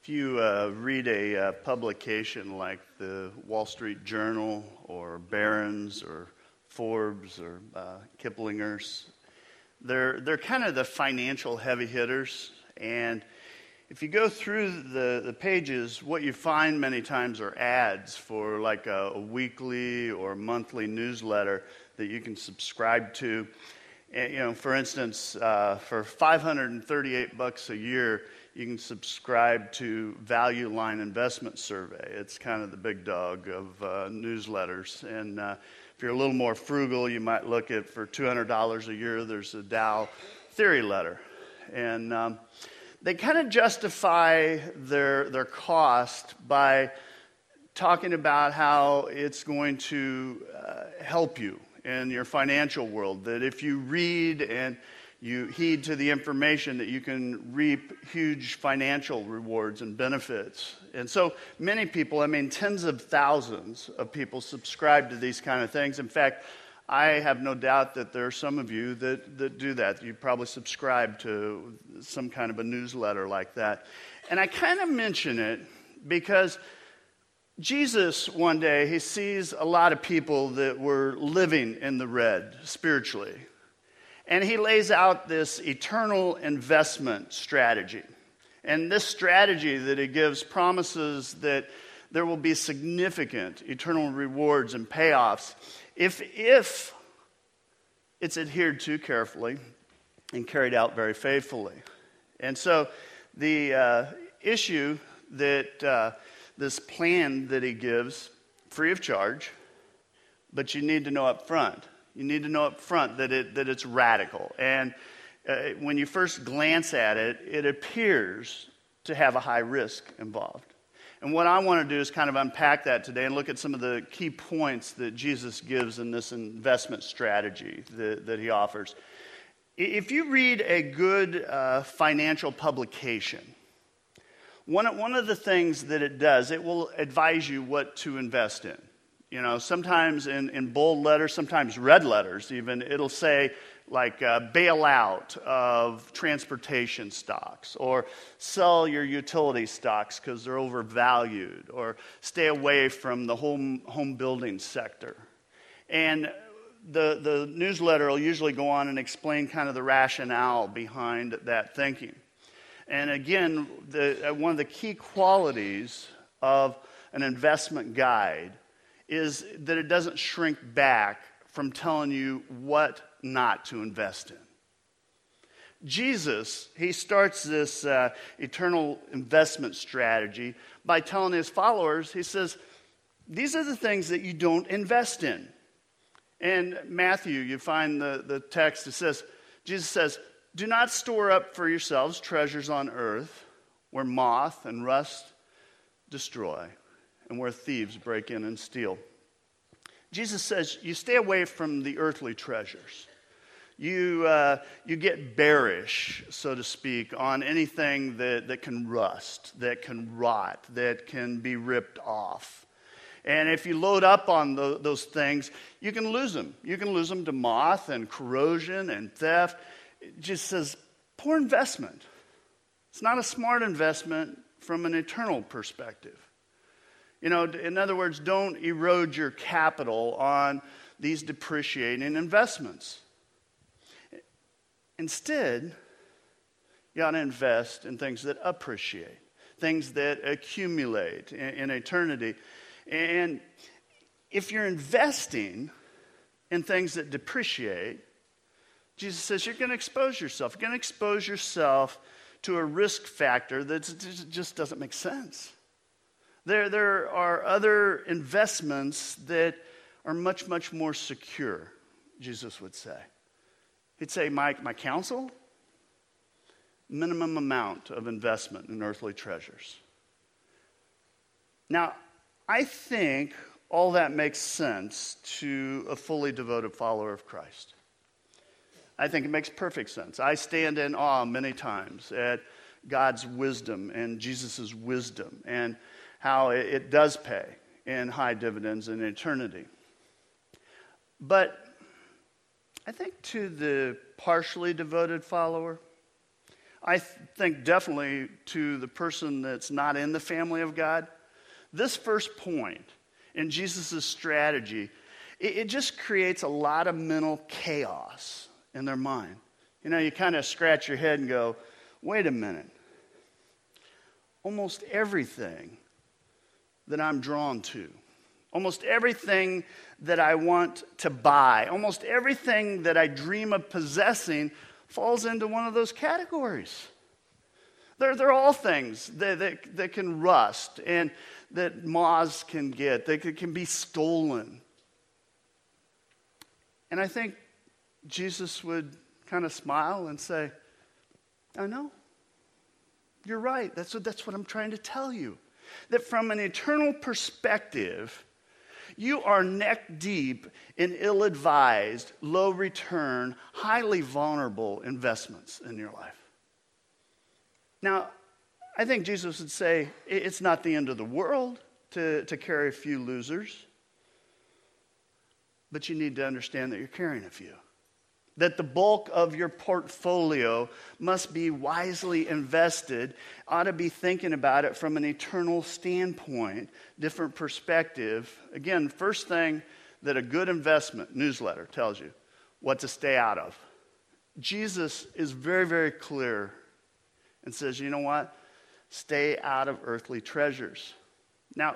If you read a publication like the Wall Street Journal or Barron's or Forbes or Kiplinger's, they're kind of the financial heavy hitters. And if you go through the pages, what you find many times are ads for like a weekly or monthly newsletter that you can subscribe to. And, for instance, for $538 a year, you can subscribe to Value Line Investment Survey. It's kind of the big dog of newsletters. And if you're a little more frugal, you might look at, for $200 a year, there's a Dow Theory Letter. And they kind of justify their cost by talking about how it's going to help you in your financial world, that if you read and you heed to the information, that you can reap huge financial rewards and benefits. And so many people, tens of thousands of people subscribe to these kind of things. In fact, I have no doubt that there are some of you that do that. You probably subscribe to some kind of a newsletter like that. And I kind of mention it because Jesus, one day, he sees a lot of people that were living in the red spiritually. And he lays out this eternal investment strategy. And this strategy that he gives promises that there will be significant eternal rewards and payoffs if it's adhered to carefully and carried out very faithfully. And so the issue that this plan that he gives, free of charge, but you need to know up front. You need to know up front that it's radical. And when you first glance at it, it appears to have a high risk involved. And what I want to do is kind of unpack that today and look at some of the key points that Jesus gives in this investment strategy that he offers. If you read a good financial publication, one of the things that it does, it will advise you what to invest in. Sometimes in bold letters, sometimes red letters even, it'll say like bail out of transportation stocks, or sell your utility stocks because they're overvalued, or stay away from the home building sector. And the newsletter will usually go on and explain kind of the rationale behind that thinking. And again, one of the key qualities of an investment guide is that it doesn't shrink back from telling you what not to invest in. Jesus, he starts this eternal investment strategy by telling his followers, he says, these are the things that you don't invest in. In Matthew, you find the text that says, Jesus says, do not store up for yourselves treasures on earth where moth and rust destroy and where thieves break in and steal. Jesus says you stay away from the earthly treasures. You get bearish, so to speak, on anything that can rust, that can rot, that can be ripped off. And if you load up on those things, you can lose them. You can lose them to moth and corrosion and theft. It just says, poor investment. It's not a smart investment from an eternal perspective. In other words, don't erode your capital on these depreciating investments. Instead, you ought to invest in things that appreciate, things that accumulate in eternity. And if you're investing in things that depreciate, Jesus says you're going to expose yourself. You're going to expose yourself to a risk factor that just doesn't make sense. There are other investments that are much, much more secure, Jesus would say. He'd say, my counsel, minimum amount of investment in earthly treasures. Now, I think all that makes sense to a fully devoted follower of Christ. I think it makes perfect sense. I stand in awe many times at God's wisdom and Jesus' wisdom and how it does pay in high dividends in eternity. But I think to the partially devoted follower, I think definitely to the person that's not in the family of God, this first point in Jesus' strategy, it just creates a lot of mental chaos in their mind. You know, you kind of scratch your head and go, wait a minute. Almost everything that I'm drawn to, almost everything that I want to buy, almost everything that I dream of possessing falls into one of those categories. They're all things that can rust and that moths can get, that can be stolen. And I think Jesus would kind of smile and say, I know. You're right. That's what I'm trying to tell you. That from an eternal perspective, you are neck deep in ill-advised, low-return, highly vulnerable investments in your life. Now, I think Jesus would say it's not the end of the world to carry a few losers, but you need to understand that you're carrying a few. That the bulk of your portfolio must be wisely invested, ought to be thinking about it from an eternal standpoint, different perspective. Again, first thing that a good investment newsletter tells you, what to stay out of. Jesus is very, very clear and says, you know what? Stay out of earthly treasures. Now,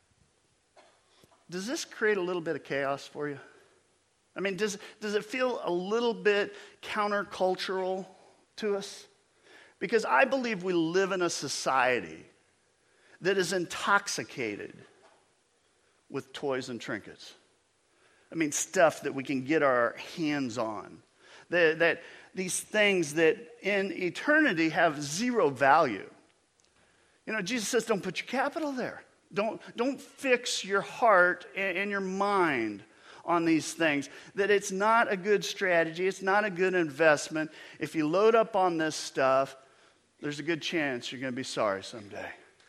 does this create a little bit of chaos for you? I mean, does it feel a little bit countercultural to us? Because I believe we live in a society that is intoxicated with toys and trinkets. I mean, stuff that we can get our hands on. That these things that in eternity have zero value. You know, Jesus says, don't put your capital there. Don't fix your heart and your mind on these things, that it's not a good strategy, it's not a good investment. If you load up on this stuff, there's a good chance you're going to be sorry someday.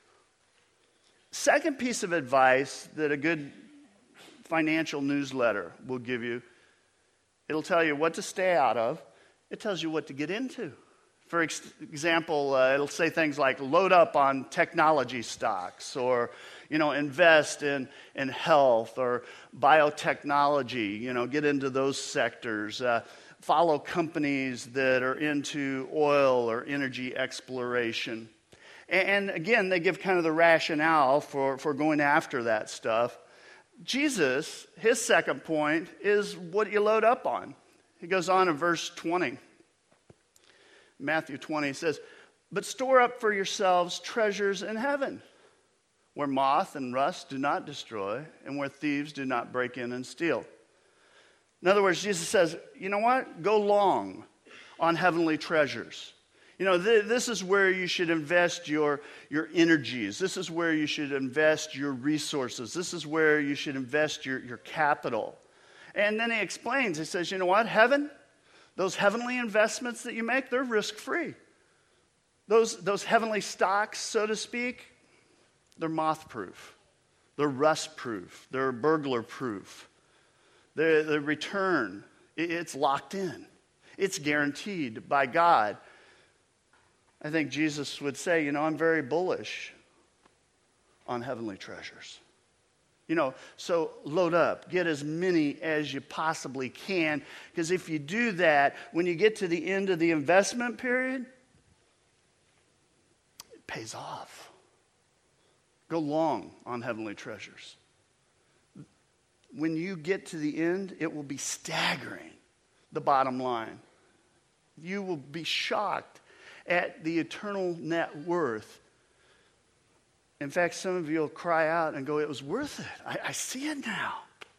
Second piece of advice that a good financial newsletter will give you, it'll tell you what to stay out of, it tells you what to get into. For example, it'll say things like load up on technology stocks, or invest in health or biotechnology, get into those sectors. Follow companies that are into oil or energy exploration. And again, they give kind of the rationale for going after that stuff. Jesus, his second point is what you load up on. He goes on in verse 20. Matthew 20 says, but store up for yourselves treasures in heaven, where moth and rust do not destroy, and where thieves do not break in and steal. In other words, Jesus says, you know what? Go long on heavenly treasures. This is where you should invest your energies. This is where you should invest your resources. This is where you should invest your capital. And then he explains, he says, you know what? Heaven, those heavenly investments that you make, they're risk-free. Those heavenly stocks, so to speak, they're moth-proof. They're rust-proof. They're burglar-proof. The return, it's locked in. It's guaranteed by God. I think Jesus would say, I'm very bullish on heavenly treasures. So load up. Get as many as you possibly can. Because if you do that, when you get to the end of the investment period, it pays off. Go long on heavenly treasures. When you get to the end, it will be staggering, the bottom line. You will be shocked at the eternal net worth. In fact, some of you will cry out and go, it was worth it. I see it now.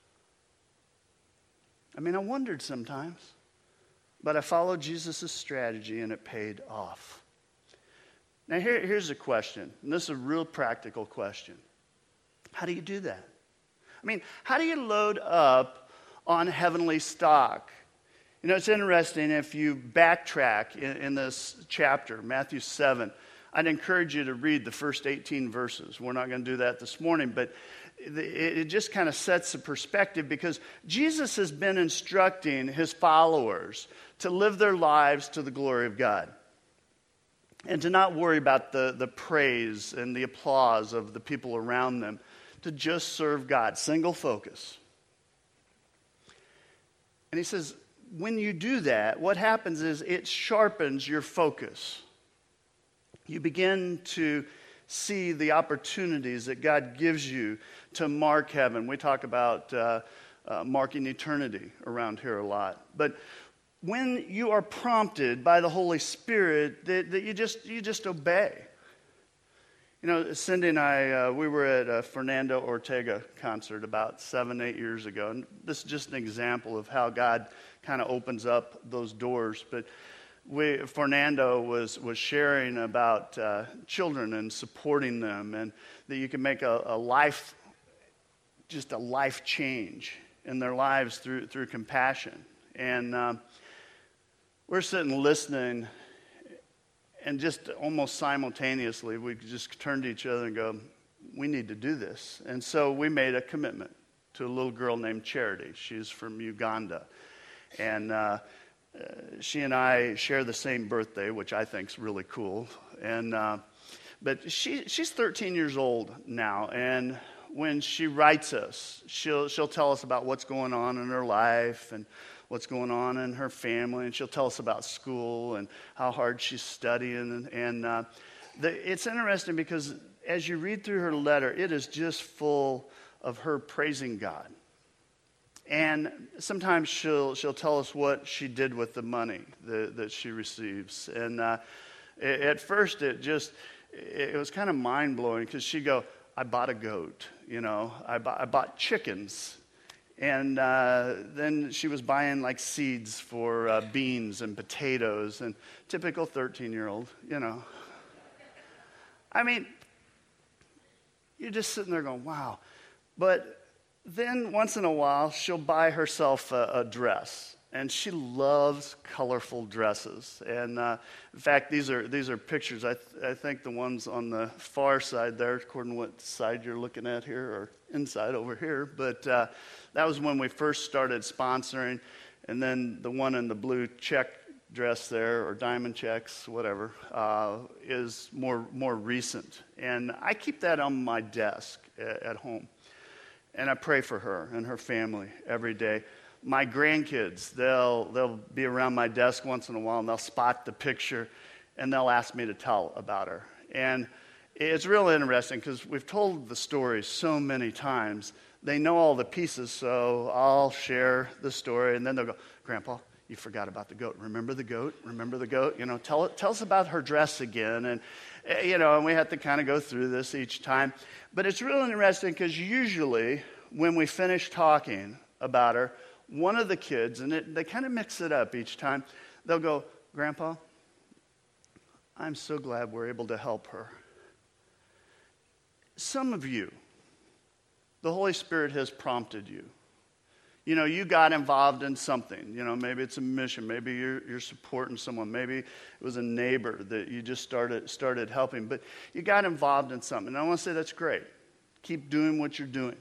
I mean, I wondered sometimes, but I followed Jesus' strategy and it paid off. Now, here's a question, and this is a real practical question. How do you do that? I mean, how do you load up on heavenly stock? It's interesting if you backtrack in this chapter, Matthew 7, I'd encourage you to read the first 18 verses. We're not going to do that this morning, but it just kind of sets the perspective because Jesus has been instructing his followers to live their lives to the glory of God. and to not worry about the praise and the applause of the people around them, to just serve God, single focus. And he says, when you do that, what happens is it sharpens your focus. You begin to see the opportunities that God gives you to mark heaven. We talk about marking eternity around here a lot. But when you are prompted by the Holy Spirit, that you just obey. You know, Cindy and I, we were at a Fernando Ortega concert about 7-8 years ago. And this is just an example of how God kind of opens up those doors. But Fernando was sharing about children and supporting them, and that you can make a life change in their lives through compassion. And we're sitting listening, and just almost simultaneously, we just turned to each other and go, we need to do this. And so we made a commitment to a little girl named Charity. She's from Uganda. And she and I share the same birthday, which I think is really cool. And but she's 13 years old now, and when she writes us, she'll tell us about what's going on in her life and what's going on in her family, and she'll tell us about school and how hard she's studying. And it's interesting because as you read through her letter, it is just full of her praising God. And sometimes she'll tell us what she did with the money that she receives. And at first it was kind of mind-blowing, because she'd go, I bought a goat, I bought chickens. And then she was buying like seeds for beans and potatoes, and typical 13-year-old, I mean, you're just sitting there going, wow. But then once in a while, she'll buy herself a dress, and she loves colorful dresses. And in fact, these are pictures. I think the ones on the far side there, according to what side you're looking at here, or inside over here. But that was when we first started sponsoring, and then the one in the blue check dress there, or diamond checks, whatever, is more recent. And I keep that on my desk at home. And I pray for her and her family every day. My grandkids, they'll be around my desk once in a while, and they'll spot the picture, and they'll ask me to tell about her. And it's really interesting, because we've told the story so many times. They know all the pieces, so I'll share the story, and then they'll go, Grandpa, you forgot about the goat. Remember the goat? Remember the goat? Tell us about her dress again. And, and we have to kind of go through this each time. But it's really interesting, because usually when we finish talking about her, one of the kids, and they kind of mix it up each time, they'll go, Grandpa, I'm so glad we're able to help her. Some of you, the Holy Spirit has prompted you. You got involved in something. Maybe it's a mission. Maybe you're supporting someone. Maybe it was a neighbor that you just started helping. But you got involved in something. And I want to say that's great. Keep doing what you're doing.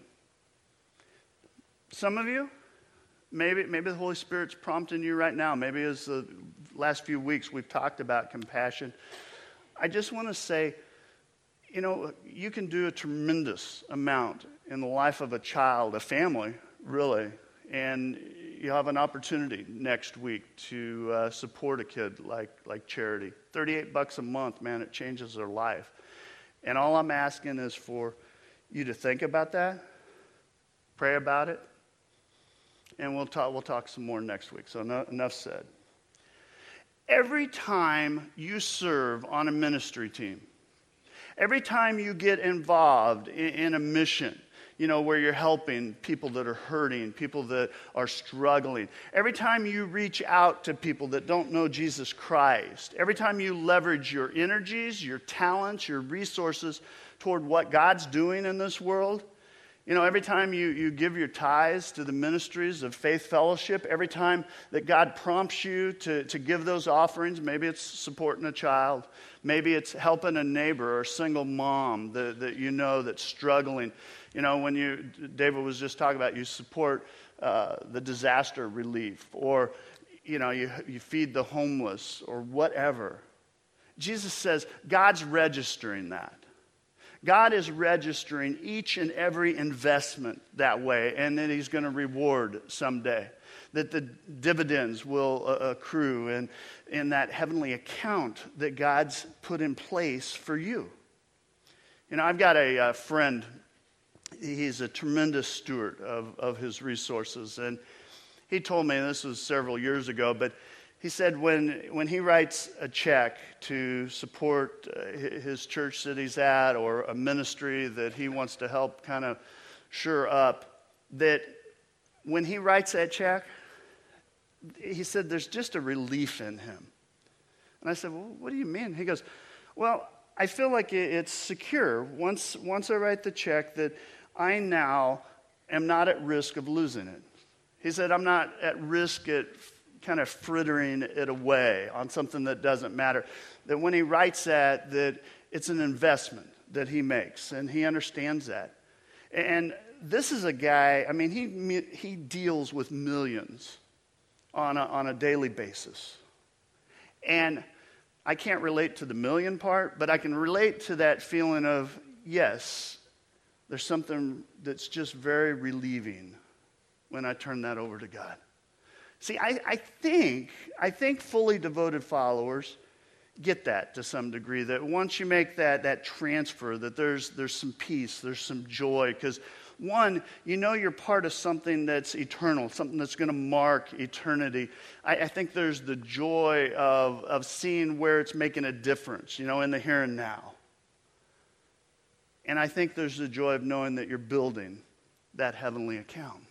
Some of you, maybe the Holy Spirit's prompting you right now. Maybe as the last few weeks we've talked about compassion. I just want to say, you can do a tremendous amount in the life of a child, a family, really. And you have an opportunity next week to support a kid like Charity. $38 a month, man, it changes their life. And all I'm asking is for you to think about that, pray about it, and we'll talk some more next week. So enough said. Every time you serve on a ministry team, every time you get involved in a mission, where you're helping people that are hurting, people that are struggling. Every time you reach out to people that don't know Jesus Christ, every time you leverage your energies, your talents, your resources toward what God's doing in this world, every time you give your tithes to the ministries of Faith Fellowship, every time that God prompts you to give those offerings, maybe it's supporting a child, maybe it's helping a neighbor or a single mom that that's struggling. When David was just talking about, you support the disaster relief, or you feed the homeless, or whatever. Jesus says God's registering that. God is registering each and every investment that way, and that he's going to reward someday. That the dividends will accrue in that heavenly account that God's put in place for you. You know, I've got a friend. He's a tremendous steward of his resources. And he told me, and this was several years ago, but he said when he writes a check to support his church that he's at or a ministry that he wants to help kind of shore up, that when he writes that check, he said there's just a relief in him. And I said, well, what do you mean? He goes, well, I feel like it's secure. Once I write the check, that I now am not at risk of losing it. He said, I'm not at risk at kind of frittering it away on something that doesn't matter. That when he writes that it's an investment that he makes, and he understands that. And this is a guy, I mean, he deals with millions on a daily basis. And I can't relate to the million part, but I can relate to that feeling of, yes, there's something that's just very relieving when I turn that over to God. See, I think fully devoted followers get that to some degree, that once you make that transfer, that there's some peace, there's some joy, because one, you know you're part of something that's eternal, something that's going to mark eternity. I think there's the joy of seeing where it's making a difference, you know, in the here and now. And I think there's the joy of knowing that you're building that heavenly account.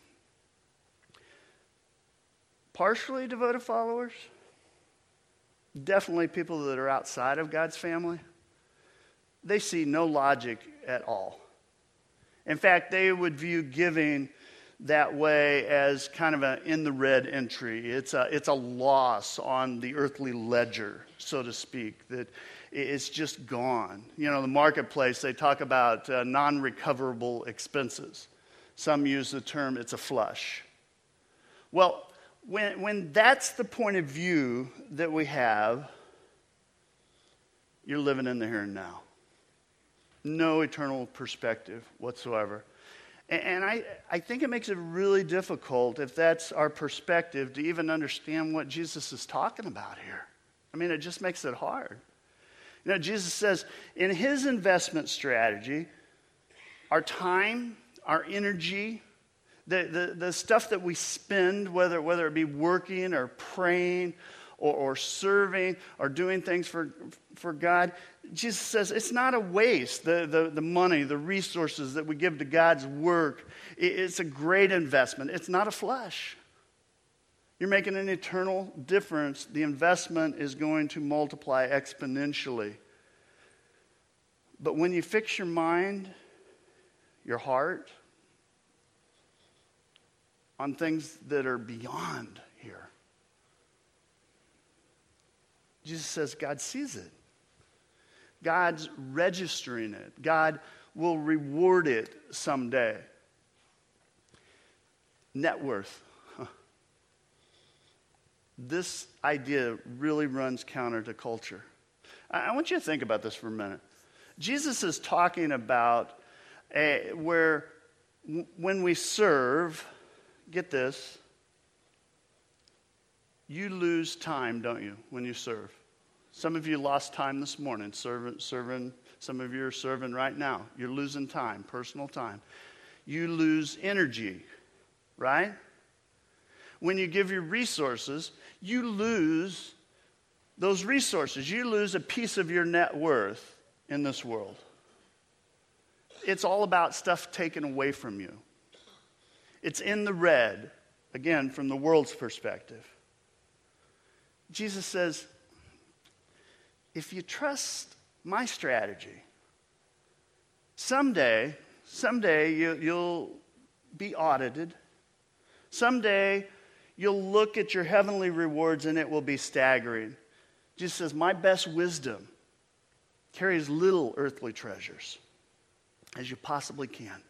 Partially devoted followers, definitely people that are outside of God's family, they see no logic at all. In fact, they would view giving that way as kind of an in the red entry. It's a loss on the earthly ledger, so to speak, that it's just gone. You know, the marketplace, they talk about non-recoverable expenses. Some use the term, it's a flush. Well, when that's the point of view that we have, you're living in the here and now. No eternal perspective whatsoever. And I think it makes it really difficult, if that's our perspective, to even understand what Jesus is talking about here. I mean, it just makes it hard. You know, Jesus says in his investment strategy, our time, our energy, the stuff that we spend, whether it be working or praying or serving or doing things for God, Jesus says it's not a waste. The money, the resources that we give to God's work, it's a great investment. It's not a flush. You're making an eternal difference. The investment is going to multiply exponentially. But when you fix your mind, your heart, on things that are beyond here, Jesus says God sees it. God's registering it. God will reward it someday. Net worth. This idea really runs counter to culture. I want you to think about this for a minute. Jesus is talking about where when we serve, get this, you lose time, don't you, when you serve? Some of you lost time this morning serving. Some of you are serving right now. You're losing time, personal time. You lose energy, right? When you give your resources, you lose those resources. You lose a piece of your net worth in this world. It's all about stuff taken away from you. It's in the red, again, from the world's perspective. Jesus says, if you trust my strategy, someday you'll be audited. Someday you'll look at your heavenly rewards and it will be staggering. Jesus says, my best wisdom carries little earthly treasures as you possibly can.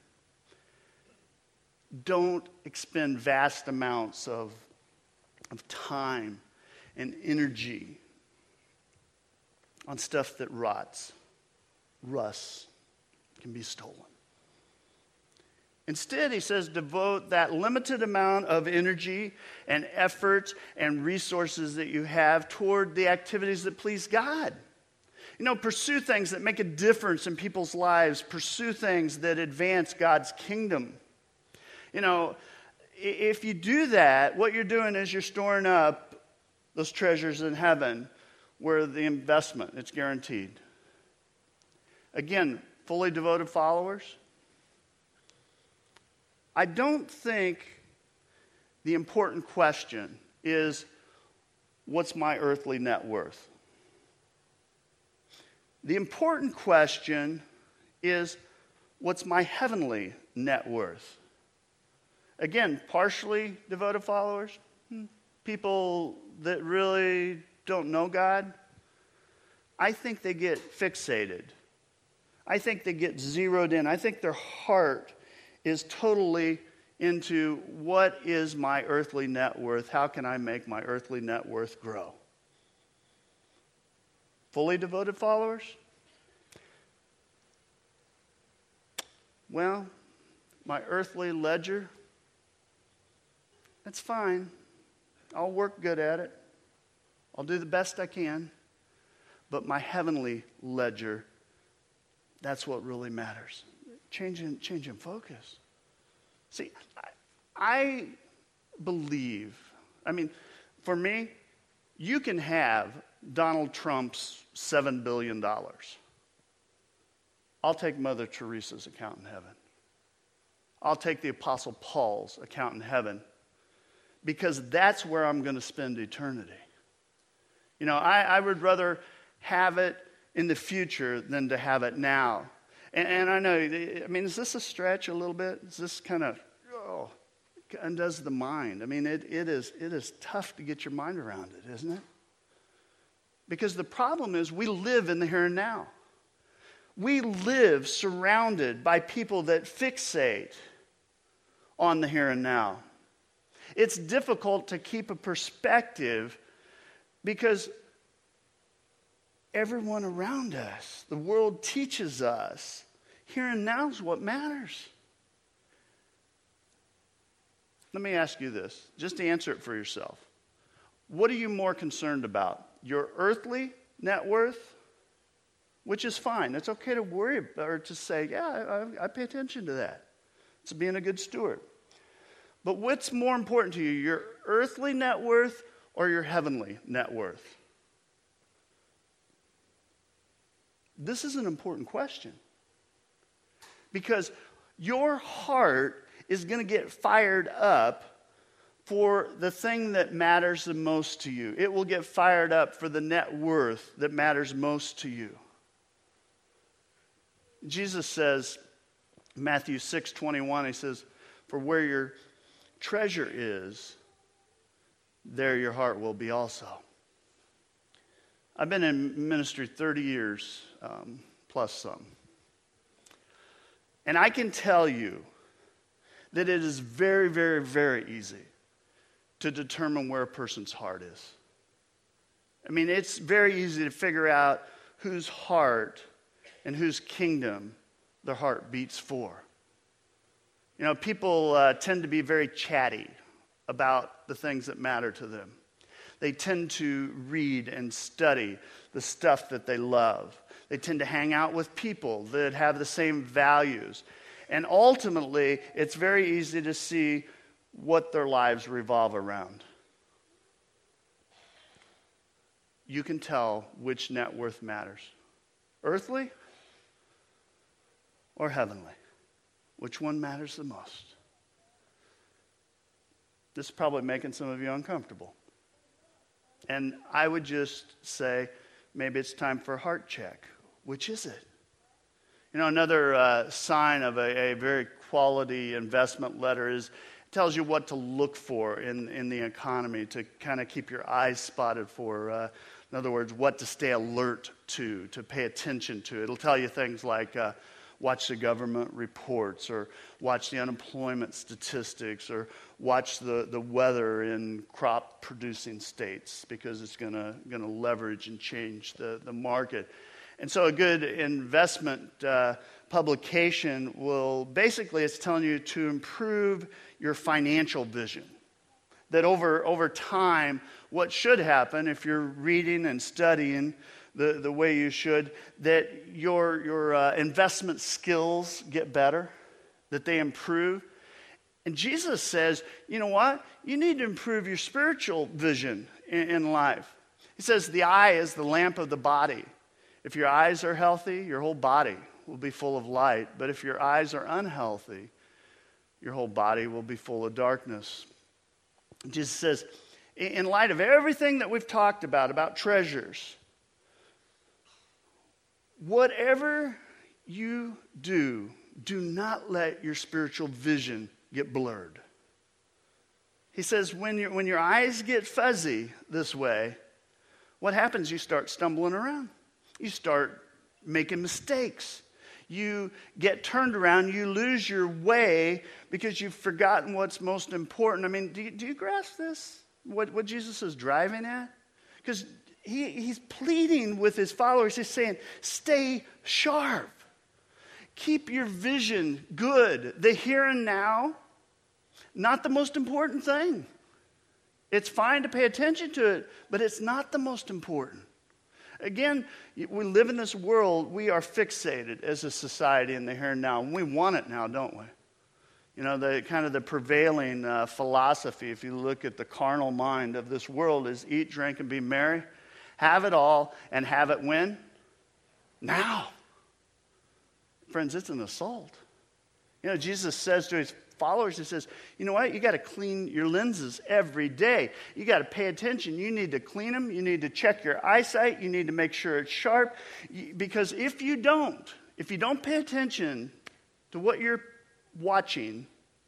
Don't expend vast amounts of time and energy on stuff that rots, rusts, can be stolen. Instead, he says, devote that limited amount of energy and effort and resources that you have toward the activities that please God. Pursue things that make a difference in people's lives. Pursue things that advance God's kingdom. If you do that, what you're doing is you're storing up those treasures in heaven where the investment, it's guaranteed. Again, fully devoted followers. I don't think the important question is, what's my earthly net worth? The important question is, what's my heavenly net worth? Again, partially devoted followers, people that really don't know God, I think they get fixated. I think they get zeroed in. I think their heart is totally into, what is my earthly net worth? How can I make my earthly net worth grow? Fully devoted followers? Well, my earthly ledger, that's fine. I'll work good at it. I'll do the best I can. But my heavenly ledger, that's what really matters. Changing focus. See, I believe, for me, you can have Donald Trump's $7 billion. I'll take Mother Teresa's account in heaven. I'll take the Apostle Paul's account in heaven, because that's where I'm going to spend eternity. I would rather have it in the future than to have it now. And I know, is this a stretch a little bit? Is this kind of, undoes the mind? It is tough to get your mind around it, isn't it? Because the problem is, we live in the here and now. We live surrounded by people that fixate on the here and now. It's difficult to keep a perspective because everyone around us, the world teaches us, here and now is what matters. Let me ask you this, just to answer it for yourself. What are you more concerned about? Your earthly net worth? Which is fine. It's okay to worry or to say, yeah, I pay attention to that. It's being a good steward. But what's more important to you, your earthly net worth or your heavenly net worth? This is an important question. Because your heart is going to get fired up for the thing that matters the most to you. It will get fired up for the net worth that matters most to you. Jesus says, Matthew 6:21, he says, for where your treasure is, there your heart will be also. I've been in ministry 30 years, plus some. And I can tell you that it is very, very, very easy to determine where a person's heart is. It's very easy to figure out whose heart and whose kingdom their heart beats for. People tend to be very chatty about the things that matter to them. They tend to read and study the stuff that they love. They tend to hang out with people that have the same values. And ultimately, it's very easy to see what their lives revolve around. You can tell which net worth matters. Earthly or heavenly? Which one matters the most? This is probably making some of you uncomfortable. And I would just say, maybe it's time for a heart check. Which is it? Another sign of a very quality investment letter is it tells you what to look for in the economy to kind of keep your eyes spotted for. In other words, what to stay alert to pay attention to. It'll tell you things like watch the government reports, or watch the unemployment statistics, or watch the weather in crop-producing states, because it's going to leverage and change the market. And so a good investment publication will, basically, it's telling you to improve your financial vision. That over time, what should happen if you're reading and studying the way you should, that your investment skills get better, that they improve. And Jesus says, you know what? You need to improve your spiritual vision in life. He says the eye is the lamp of the body. If your eyes are healthy, your whole body will be full of light. But if your eyes are unhealthy, your whole body will be full of darkness. Jesus says, in light of everything that we've talked about treasures, whatever you do not let your spiritual vision get blurred. He says when your eyes get fuzzy this way, what happens? You start stumbling around. You start making mistakes. You get turned around. You lose your way because you've forgotten what's most important. I mean, do you grasp this? What Jesus is driving at? Because he's pleading with his followers. He's saying, stay sharp. Keep your vision good. The here and now, not the most important thing. It's fine to pay attention to it, but it's not the most important. Again, we live in this world, we are fixated as a society in the here and now, and we want it now, don't we? You know, the prevailing philosophy, if you look at the carnal mind of this world, is eat, drink, and be merry. Have it all, and have it when? Now. Friends, it's an assault. You know, Jesus says to his followers, he says, you know what? You got to clean your lenses every day. You got to pay attention. You need to clean them. You need to check your eyesight. You need to make sure it's sharp. Because if you don't pay attention to what you're watching,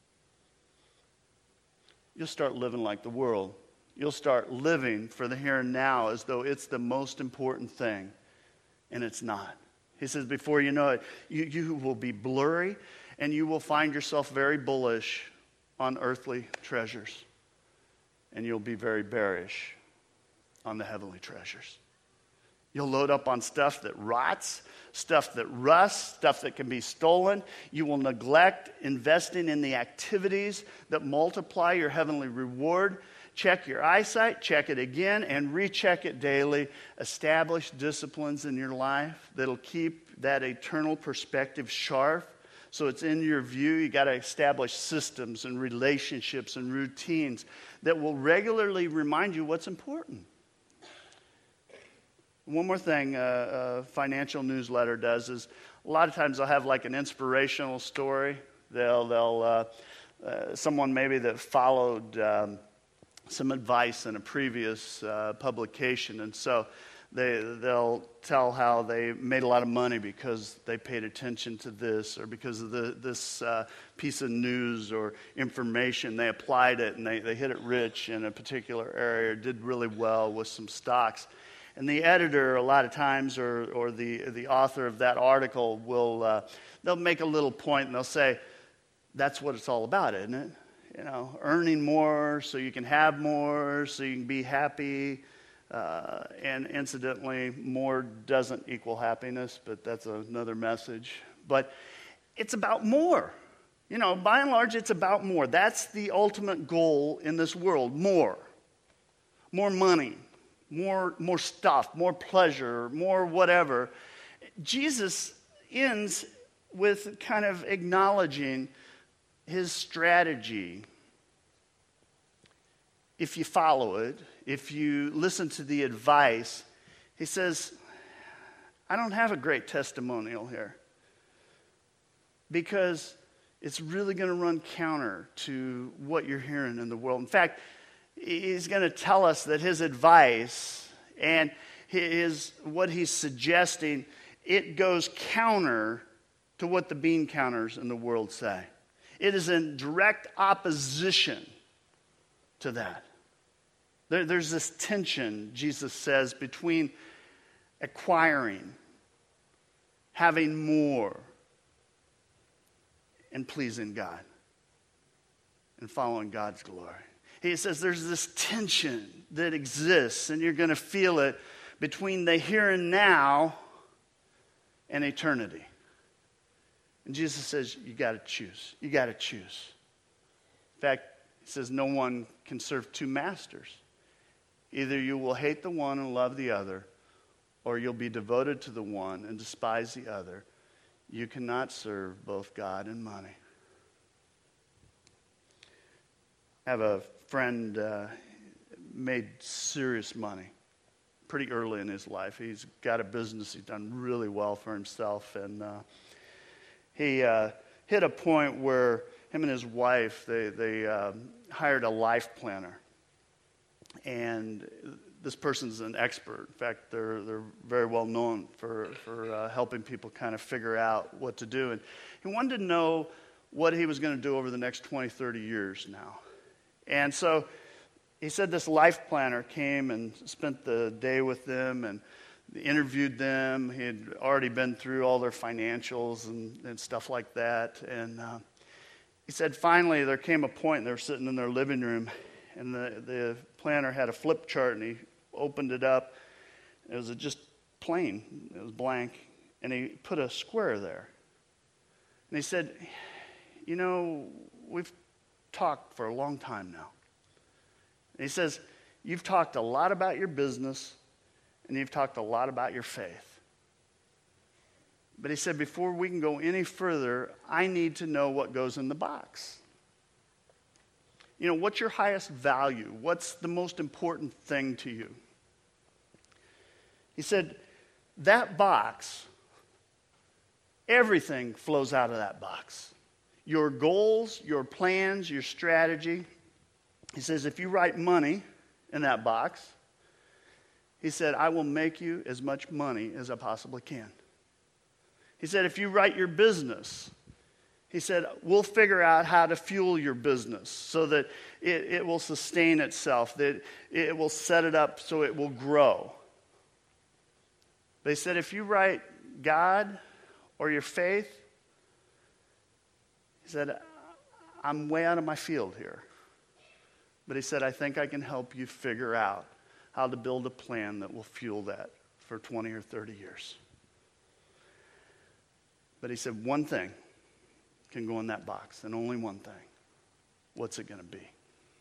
you'll start living like the world. You'll start living for the here and now as though it's the most important thing, and it's not. He says, before you know it, you will be blurry, and you will find yourself very bullish on earthly treasures, and you'll be very bearish on the heavenly treasures. You'll load up on stuff that rots, stuff that rusts, stuff that can be stolen. You will neglect investing in the activities that multiply your heavenly reward. Check your eyesight, check it again, and recheck it daily. Establish disciplines in your life that'll keep that eternal perspective sharp. So it's in your view. You got to establish systems and relationships and routines that will regularly remind you what's important. One more thing a financial newsletter does is a lot of times they'll have like an inspirational story. Someone maybe that followed some advice in a previous publication, and so they'll tell how they made a lot of money because they paid attention to this, or because of this piece of news or information. They applied it and they hit it rich in a particular area, did really well with some stocks. And the editor, a lot of times, or the author of that article will they'll make a little point and they'll say, "That's what it's all about, isn't it? You know, earning more so you can have more, so you can be happy." And incidentally, more doesn't equal happiness, but that's another message. But it's about more. You know, by and large, it's about more. That's the ultimate goal in this world, more. More money, more stuff, more pleasure, more whatever. Jesus ends with kind of acknowledging his strategy. If you follow it, if you listen to the advice, he says, I don't have a great testimonial here, because it's really going to run counter to what you're hearing in the world. In fact, he's going to tell us that his advice and what he's suggesting, it goes counter to what the bean counters in the world say. It is in direct opposition to that. There's this tension, Jesus says, between acquiring, having more, and pleasing God and following God's glory. He says there's this tension that exists, and you're going to feel it between the here and now and eternity. And Jesus says, you got to choose. You got to choose. In fact, he says no one can serve two masters. Either you will hate the one and love the other, or you'll be devoted to the one and despise the other. You cannot serve both God and money. I have a friend made serious money pretty early in his life. He's got a business. He's done really well for himself. And he hit a point where him and his wife, they hired a life planner. And this person's an expert. In fact, they're very well known for helping people kind of figure out what to do. And he wanted to know what he was going to do over the next 20, 30 years now. And so he said this life planner came and spent the day with them and interviewed them. He had already been through all their financials and stuff like that. And he said finally there came a point, they were sitting in their living room, and the planner had a flip chart, and he opened it up. It was just plain. It was blank. And he put a square there. And he said, you know, we've talked for a long time now. And he says, you've talked a lot about your business, and you've talked a lot about your faith. But he said, before we can go any further, I need to know what goes in the box. You know, what's your highest value? What's the most important thing to you? He said, that box, everything flows out of that box. Your goals, your plans, your strategy. He says, if you write money in that box, he said, I will make you as much money as I possibly can. He said, if you write your business, he said, we'll figure out how to fuel your business so that it will sustain itself, that it will set it up so it will grow. They said, if you write God or your faith, he said, I'm way out of my field here. But he said, I think I can help you figure out how to build a plan that will fuel that for 20 or 30 years. But he said, one thing can go in that box, and only one thing. What's it going to be?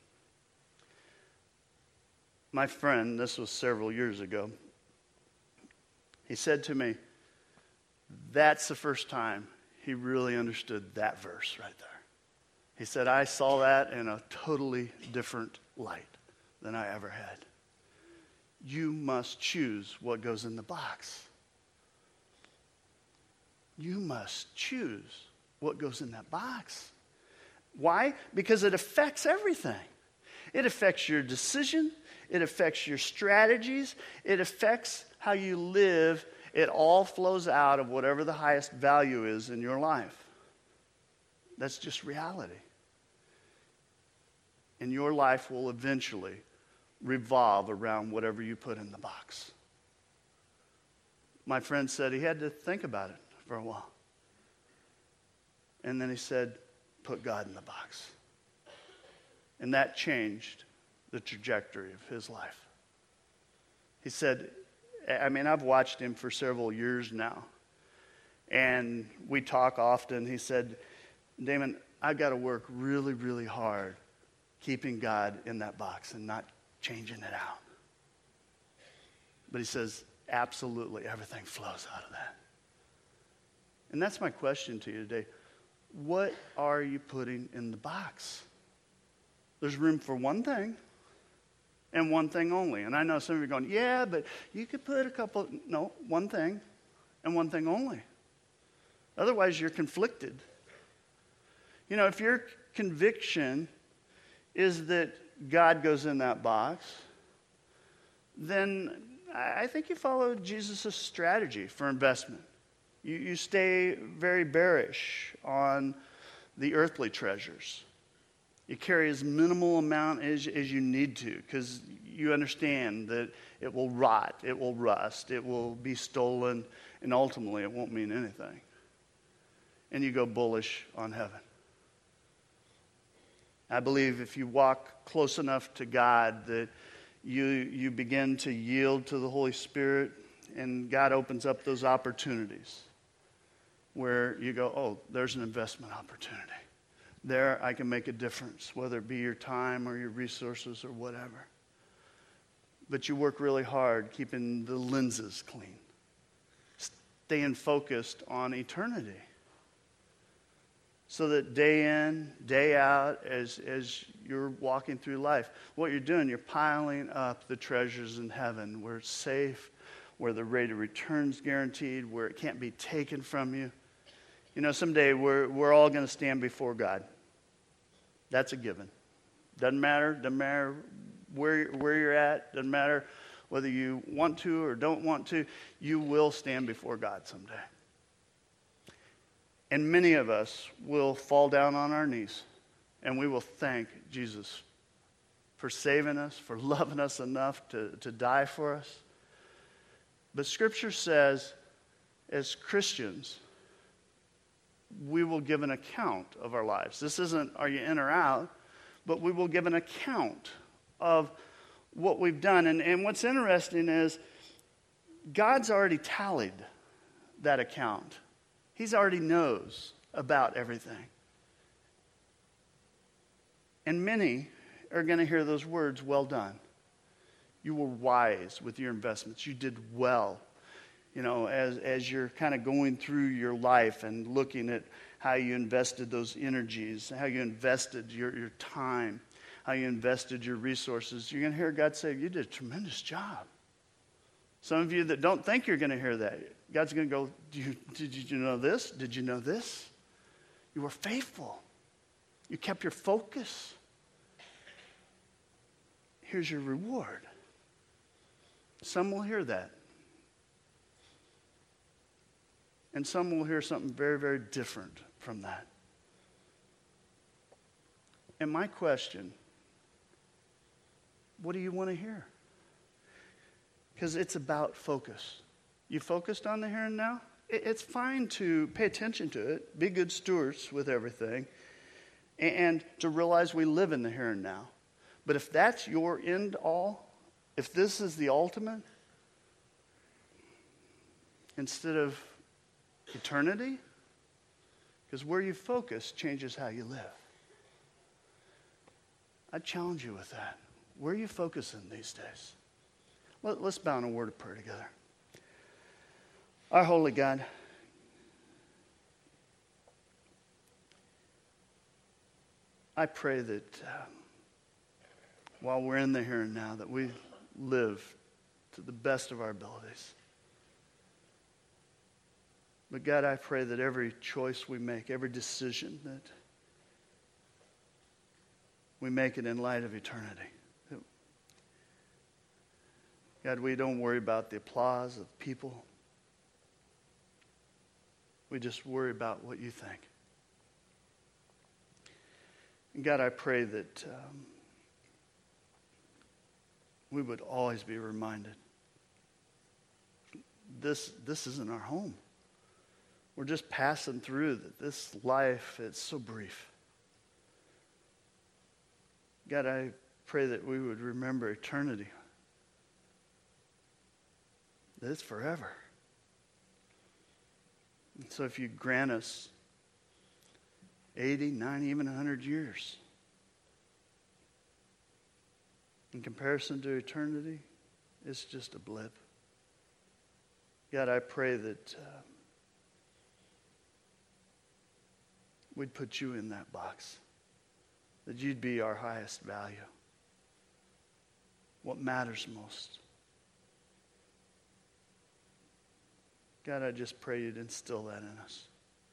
My friend, this was several years ago, he said to me, that's the first time he really understood that verse right there. He said, I saw that in a totally different light than I ever had. You must choose what goes in the box. You must choose what goes in that box. Why? Because it affects everything. It affects your decision. It affects your strategies. It affects how you live. It all flows out of whatever the highest value is in your life. That's just reality. And your life will eventually revolve around whatever you put in the box. My friend said he had to think about it for a while. And then he said, put God in the box. And that changed the trajectory of his life. He said, I mean, I've watched him for several years now. And we talk often. He said, Damon, I've got to work really, really hard keeping God in that box and not changing it out. But he says, absolutely, everything flows out of that. And that's my question to you today. What are you putting in the box? There's room for one thing and one thing only. And I know some of you are going, yeah, but you could put a couple. No, one thing and one thing only. Otherwise, you're conflicted. You know, if your conviction is that God goes in that box, then I think you follow Jesus' strategy for investment. You stay very bearish on the earthly treasures. You carry as minimal amount as you need to, because you understand that it will rot, it will rust, it will be stolen, and ultimately it won't mean anything. and you go bullish on heaven. I believe if you walk close enough to God that you begin to yield to the Holy Spirit, and God opens up those opportunities where you go, oh, there's an investment opportunity. There I can make a difference, whether it be your time or your resources or whatever. But you work really hard keeping the lenses clean, staying focused on eternity. So that day in, day out, as you're walking through life, what you're doing, you're piling up the treasures in heaven where it's safe, where the rate of return's guaranteed, where it can't be taken from you. You know, someday we're all going to stand before God. That's a given. Doesn't matter where you're at. Doesn't matter whether you want to or don't want to. You will stand before God someday. And many of us will fall down on our knees and we will thank Jesus for saving us, for loving us enough to die for us. But Scripture says, as Christians, we will give an account of our lives. This isn't, are you in or out? But we will give an account of what we've done. And what's interesting is God's already tallied that account. He already knows about everything. And many are going to hear those words, well done. You were wise with your investments. You did well. You know, as you're kind of going through your life and looking at how you invested those energies, how you invested your time, how you invested your resources, you're going to hear God say, you did a tremendous job. Some of you that don't think you're going to hear that, God's going to go, did you know this? Did you know this? You were faithful. You kept your focus. Here's your reward. Some will hear that. And some will hear something very, very different from that. And my question, what do you want to hear? Because it's about focus. You focused on the here and now? It's fine to pay attention to it, be good stewards with everything, and to realize we live in the here and now. But if that's your end all, if this is the ultimate, instead of eternity, because where you focus changes how you live. I challenge you with that. Where are you focusing these days? Let's bow in a word of prayer together. Our holy God, I pray that while we're in the here and now, that we live to the best of our abilities. But God, I pray that every choice we make, every decision, that we make it in light of eternity. God, we don't worry about the applause of people. We just worry about what you think. And God, I pray that we would always be reminded this isn't our home. We're just passing through that. This life is so brief. God, I pray that we would remember eternity. That it's forever. And so if you grant us 80, 90, even 100 years, in comparison to eternity, it's just a blip. God, I pray that we'd put you in that box. That you'd be our highest value. What matters most. God, I just pray you'd instill that in us.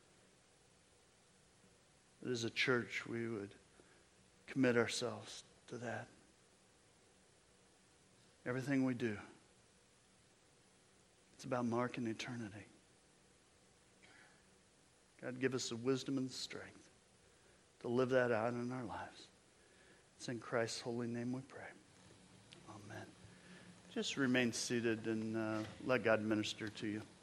That as a church, we would commit ourselves to that. Everything we do, it's about marking eternity. God, give us the wisdom and the strength to live that out in our lives. It's in Christ's holy name we pray. Amen. Just remain seated and let God minister to you.